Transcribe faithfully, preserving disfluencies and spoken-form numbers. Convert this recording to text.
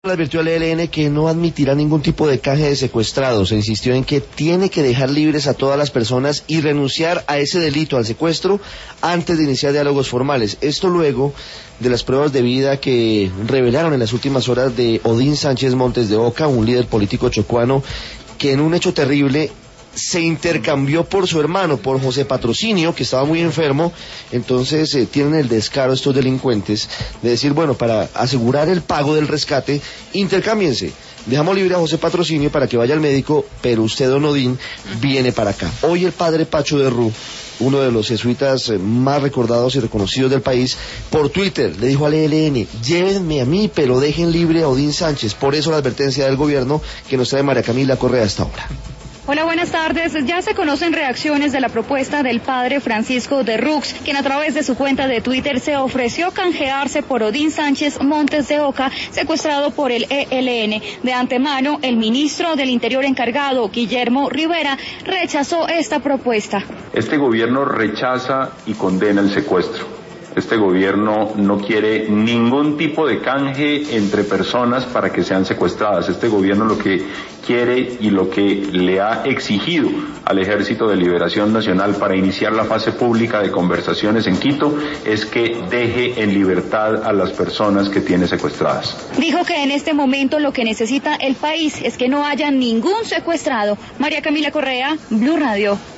Le advirtió al E L N que no admitirá ningún tipo de canje de secuestrados. Se insistió en que tiene que dejar libres a todas las personas y renunciar a ese delito, al secuestro, antes de iniciar diálogos formales. Esto luego de las pruebas de vida que revelaron en las últimas horas de Odín Sánchez Montes de Oca, un líder político chocuano que en un hecho terrible se intercambió por su hermano, por José Patrocinio, que estaba muy enfermo. Entonces eh, tienen el descaro estos delincuentes de decir, bueno, para asegurar el pago del rescate, intercámbiense. Dejamos libre a José Patrocinio para que vaya al médico, pero usted, don Odín, viene para acá. Hoy el padre Pacho de Rú, uno de los jesuitas más recordados y reconocidos del país, por Twitter le dijo al E L N, llévenme a mí, pero dejen libre a Odín Sánchez. Por eso la advertencia del gobierno que nos trae María Camila Correa hasta ahora. Hola, buenas tardes. Ya se conocen reacciones de la propuesta del padre Francisco de Rux, quien a través de su cuenta de Twitter se ofreció canjearse por Odín Sánchez Montes de Oca, secuestrado por el E L N. De antemano, el ministro del Interior encargado, Guillermo Rivera, rechazó esta propuesta. Este gobierno rechaza y condena el secuestro. Este gobierno no quiere ningún tipo de canje entre personas para que sean secuestradas. Este gobierno lo que quiere y lo que le ha exigido al Ejército de Liberación Nacional para iniciar la fase pública de conversaciones en Quito es que deje en libertad a las personas que tiene secuestradas. Dijo que en este momento lo que necesita el país es que no haya ningún secuestrado. María Camila Correa, Blue Radio.